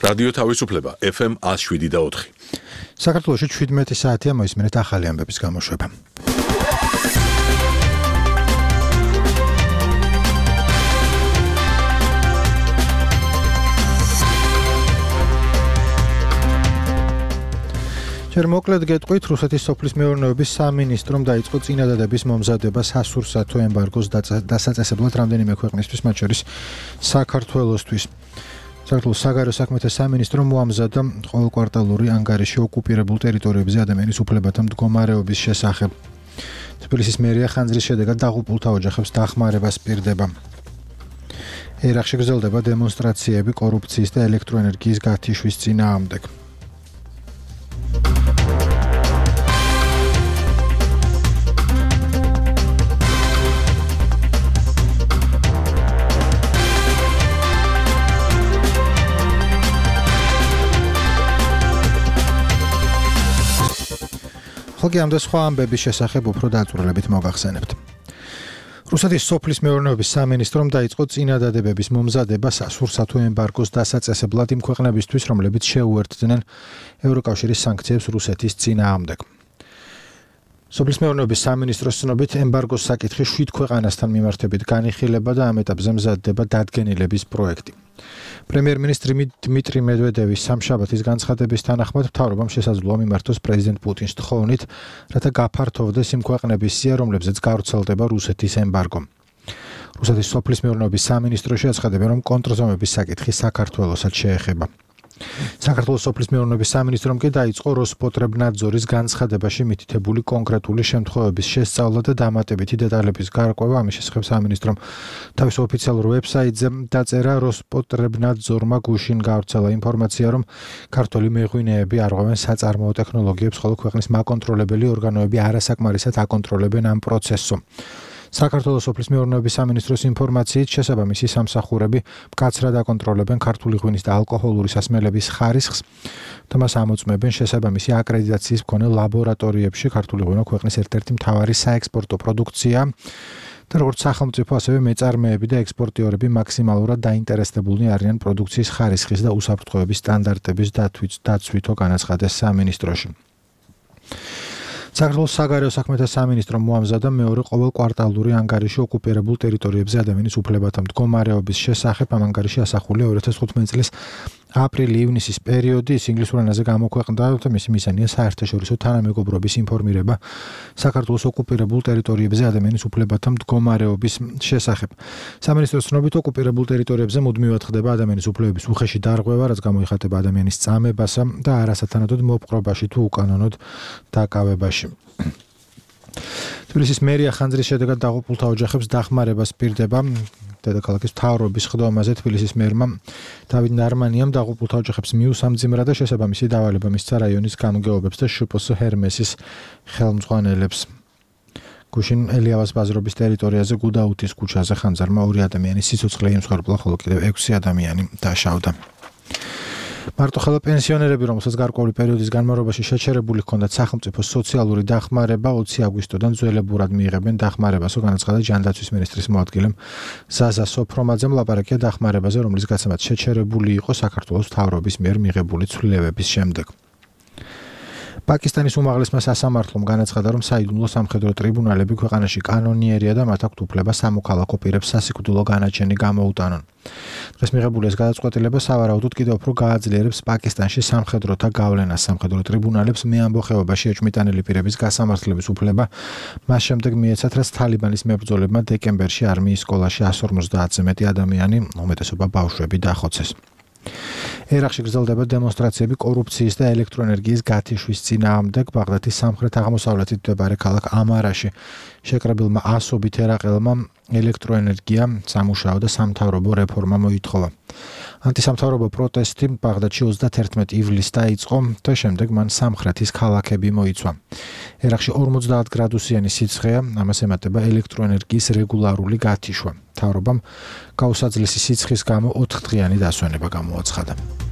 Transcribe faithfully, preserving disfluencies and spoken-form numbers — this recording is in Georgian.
რადიო თავისუფლება ეფ ემ ათს შვიდი და ოთხი. საქართველოში შვიდმეტი საათია მოისმენთ ახალი ამბების გამოშვება. ჯერ მოკლედ გეტყვით, რუსეთის სოფლის მეურნეობის სამინისტრომ დაიწყო წინადადების მომზადება სასურსათო ემბარგოს დასაწესებლად რამდენიმე ქვეყნისთვის, მათ შორის საქართველოსთვის. საქართველოს საგარეო საქმეთა სამინისტრომ მოამზადა ყოველკვარტალური ანგარიში ოკუპირებულ ტერიტორიებზე ადამიანის უფლებათა მდგომარეობის შესახებ. თბილისის მერია ხანძრის შედეგად დაღუპულთა ოჯახებს დახმარებას პირდება. ერახში გრძელდება დემონსტრაციები კორუფციის და ელექტროენერგიის გათიშვის წინააღმდეგ. ხოლმე ამ და სხვა ამბების შესახებ უფრო დაწვრილებით მოგახსენებთ. რუსეთის სოფლის მეურნეობის სამინისტრომ დაიწყო წინადადებების მომზადება სასურსათო ემბარგოს დასაწესებლად იმ ქვეყნებისთვის, რომლებიც შეუერთდნენ ევროკავშირის სანქციებს რუსეთის წინააღმდეგ. სოფლის მეურნეობის სამინისტროს ცნობით ემბარგოს საკითხი შვიდ ქვეყანასთან მიმართებით განიხილება და ამ ეტაპზე მზადდება დადგენილების პროექტი. პრემიერ-მინისტრი დმიტრი მედვედევის სამშაბათის განცხადების თანახმად მთავრობამ შესაძლოა მიმართოს პრეზიდენტ პუტინს თხოვნით, რათა გაფართოვდეს იმ ქვეყნების სია, რომლებზეც გავრცელდება რუსეთის ემბარგო. რუსეთის სოფლის მეურნეობის სამინისტროში აცხადებენ, რომ კონტრზომების საკითხი საქართველოსაც შეეხება. საქართველოს სოფლის მეურნეობის სამინისტრომ კი დაიწყო როსპოტრებნადზორის განცხადებაში მითითებული კონკრეტული შემთხვევების შესწავლა და დამატებითი დეტალების გარკვევა. ამის შესახებ სამინისტრომ თავის ოფიციალურ ვებსაიტზე დაწერა, როსპოტრებნადზორმა გუშინ გავრცელა ინფორმაცია, რომ ქართველი მეღვინეები არღვევენ საწარმოო ტექნოლოგიებს, ხოლო ქვეყნის მაკონტროლებელი ორგანოები არასაკმარისად აკონტროლებენ ამ პროცესს. საქართველოს სოფლის მეურნეობის სამინისტროს ინფორმაციით შესაბამისი სამსახურები მკაცრად აკონტროლებენ ქართული ღვინის და ალკოჰოლური სასმელების ხარისხს და მას ამოწმებენ შესაბამისი აკრედიტაციის მქონე ლაბორატორიებში. ქართული ღვინო ქვეყნის ერთ-ერთი მთავარი საექსპორტო პროდუქციაა და როგორც სახელმწიფო, ასევე მეწარმეები და ექსპორტიორები მაქსიმალურად დაინტერესდებულნი არიან პროდუქციის ხარისხის და უსაფრთხოების სტანდარტების დაცვითო განაცხადეს სამინისტროში. საქართველოს საგარეო საქმეთა სამინისტრომ მოამზადა მეორე ყოველკვარტალური ანგარიში ოკუპირებულ ტერიტორიებზე ადამიანის უფლებათა მდგომარეობის შესახებ. ამ ანგარიში ასახულია ორი ათას თხუთმეტი წლის აპრილი-ივნისის პერიოდი. ის ინგლისურ ენაზე გამოქვეყნდა და მისი მიზანია საერთაშორისო თანამეგობრობის ინფორმირება საქართველოს ოკუპირებულ ტერიტორიებზე ადამიანის უფლებათა მდგომარეობის შესახებ. სამინისტროს ცნობით, ოკუპირებულ ტერიტორიებზე მუდმივად ხდება ადამიანის უფლებების უხეში დარღვევა, რაც გამოიხატება ადამიანის წამებასა და არასათანადოდ მოპყრობაში თუ უკანონოდ დაკავებაში. თბილისის მერია ხანძრის შედეგად დაღუპულთა ოჯახებს დახმარებას პირდება. დედაქალაქის მთავრობის ხდომაზე თბილისის მერმა დავით ნარმანიამ დაღუპულთა ოჯახებს მიუსამძიმრა და შესაბამისი დავალება მისცა რაიონის გამგეობებს და შპს ჰერმესის ხელმძღვანელებს. გუშინ ელიავას ბაზრობის ტერიტორიაზე გუდაუთის ქუჩაზე ხანძარმა ორი ადამიანის სიცოცხლე იმსხვერპლა, ხოლო კიდევ ექვსი ადამიანი დაშავდა. მარტოხელა პენსიონერები, რომელსაც გარკვეული პერიოდის განმავლობაში შეჩერებული ჰქონდათ სახელმწიფოს სოციალური დახმარება, ოცი აგვისტოდან ძველებურად მიიღებენ დახმარებას, განაცხადა ჯანდაცვის მინისტრის მოადგილემ ზაზა სოფრომაძემ. ლაპარაკია დახმარებაზე, რომლის გაცემაც შეჩერებული იყო საქართველოს მთავრობის მიერ მიღებული ცვლილებების შემდეგ. პაკისტანის უმაღლესმა სასამართლომ განაცხადა, რომ საიდუმლო სამხედრო ტრიბუნალები ქვეყანაში კანონიერია და მათ აქვთ უფლება სამოქალაქო პირებს სასიკვდილო განაჩენი გამოუტანონ. დღეს მიღებული ეს გადაწყვეტილება სავარაუდოდ კიდევ უფრო გააძლიერებს პაკისტანში სამხედროთა გავლენას. სამხედრო ტრიბუნალებს მეამბო ხეობაში ეჭვმიტანილი პირების გასამართლების უფლება მას შემდეგ მიეცათ, რაც თალიბანის მებრძოლებმა დეკემბერში არმიის სკოლაში εκατს ორმოცდაათზე მეტი ადამიანი, უმეტესობა ბავშვები დახოცეს. ერახში გრძელდება დემონსტრაციები კორუფციის და ელექტროენერგიის გათიშვის წინააღმდეგ. ბაღდადის სამხრეთ-აღმოსავლეთით მდებარე ქალაქ ამარაში შეკრებილმა ასობით ერაყელმა ელექტროენერგია, სამუშაო და სამთავრობო რეფორმა მოითხოვა. ანტისამთავრობო პროტესტი ბაღდადში ოცდაათი ივლისს დაიწყო და შემდეგ მან სამხრეთის ქალაქები მოიცვა. ერახში ორმოცდაათ გრადუსიანი სიცხეა, ამას ემატება ელექტროენერგიის რეგულარული გათიშვა. მთავრობამ გაუსაძლისი სიცხის გამო ოთხდღიანი დასვენება გამოაცხადა.